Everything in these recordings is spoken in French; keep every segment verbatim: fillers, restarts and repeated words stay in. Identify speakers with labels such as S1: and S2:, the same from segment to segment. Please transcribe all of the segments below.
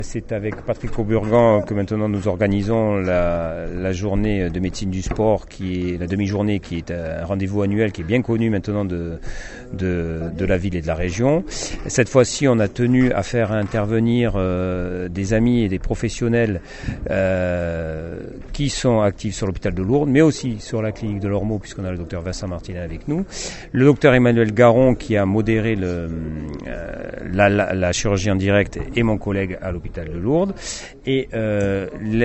S1: C'est avec Patrick Auburgan que maintenant nous organisons la, la journée de médecine du sport, qui est la demi-journée, qui est un rendez-vous annuel qui est bien connu maintenant de, de, de la ville et de la région. Cette fois-ci, on a tenu à faire intervenir euh, des amis et des professionnels euh, qui sont actifs sur l'hôpital de Lourdes, mais aussi sur la clinique de l'Ormeau, puisqu'on a le docteur Vincent Martinet avec nous, le docteur Emmanuel Garon qui a modéré le, euh, la, la, la chirurgie en direct, et mon collègue à l'hôpital de Lourdes. Et euh,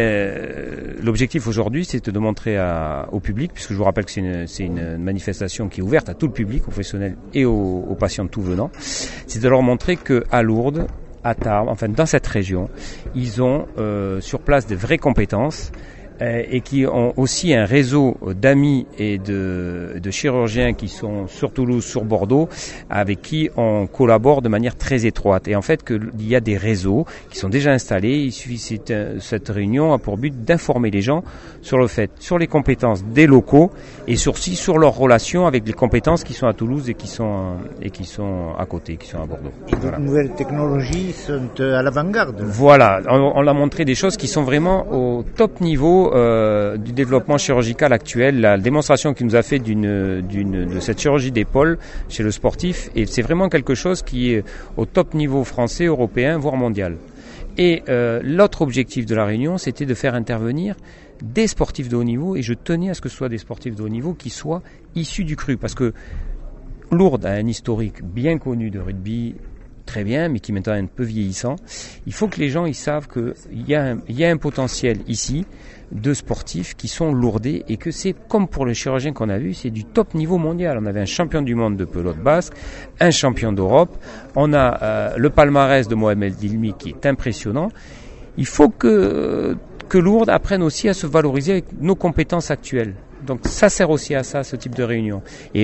S1: les, l'objectif aujourd'hui, c'est de montrer à, au public, puisque je vous rappelle que c'est une, c'est une manifestation qui est ouverte à tout le public, aux professionnels et aux, aux patients tout venant, c'est de leur montrer qu'à Lourdes, à Tarbes, enfin dans cette région, ils ont euh, sur place de vraies compétences et qui ont aussi un réseau d'amis et de, de chirurgiens qui sont sur Toulouse, sur Bordeaux, avec qui on collabore de manière très étroite. Et en fait, que, il y a des réseaux qui sont déjà installés. Il suffit, cette, cette réunion a pour but d'informer les gens sur le fait, sur les compétences des locaux et sur, aussi sur leurs relations avec les compétences qui sont à Toulouse et qui sont, et qui sont à côté, qui sont à Bordeaux.
S2: Et voilà. Les nouvelles technologies sont à l'avant-garde.
S1: Voilà, on, on a montré des choses qui sont vraiment au top niveau Euh, du développement chirurgical actuel, la démonstration qu'il nous a fait d'une, d'une, de cette chirurgie d'épaule chez le sportif, et c'est vraiment quelque chose qui est au top niveau français, européen, voire mondial. Et euh, l'autre objectif de la réunion, c'était de faire intervenir des sportifs de haut niveau, et je tenais à ce que ce soit des sportifs de haut niveau qui soient issus du cru, parce que Lourdes a un historique bien connu de rugby, très bien, mais qui maintenant est un peu vieillissant. Il faut que les gens ils savent qu'il y a un, il y a un potentiel ici de sportifs qui sont lourdés, et que c'est comme pour le chirurgien qu'on a vu, c'est du top niveau mondial. On avait un champion du monde de pelote basque, un champion d'Europe, on a euh, le palmarès de Mohamed Dilmi qui est impressionnant. Il faut que, que Lourdes apprenne aussi à se valoriser avec nos compétences actuelles. Donc ça sert aussi à ça, ce type de réunion. Et